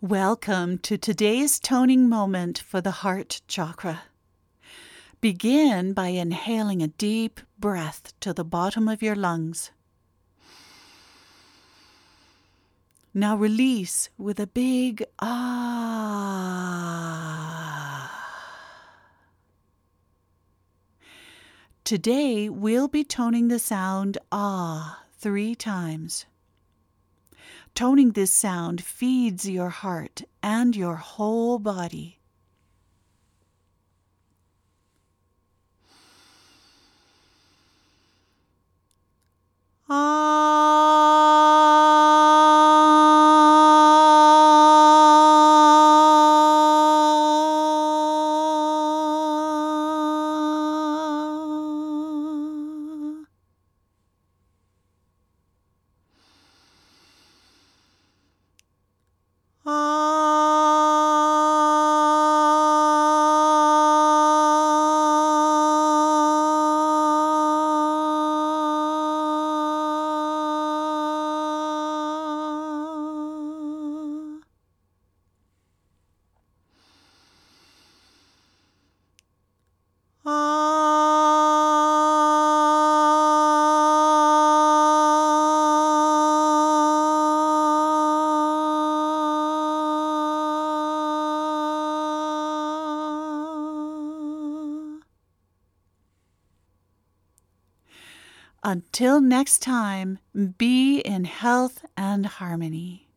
Welcome to today's toning moment for the heart chakra. Begin by inhaling a deep breath to the bottom of your lungs. Now release with a big ah. Today we'll be toning the sound ah 3 times. Toning this sound feeds your heart and your whole body. Until next time, be in health and harmony.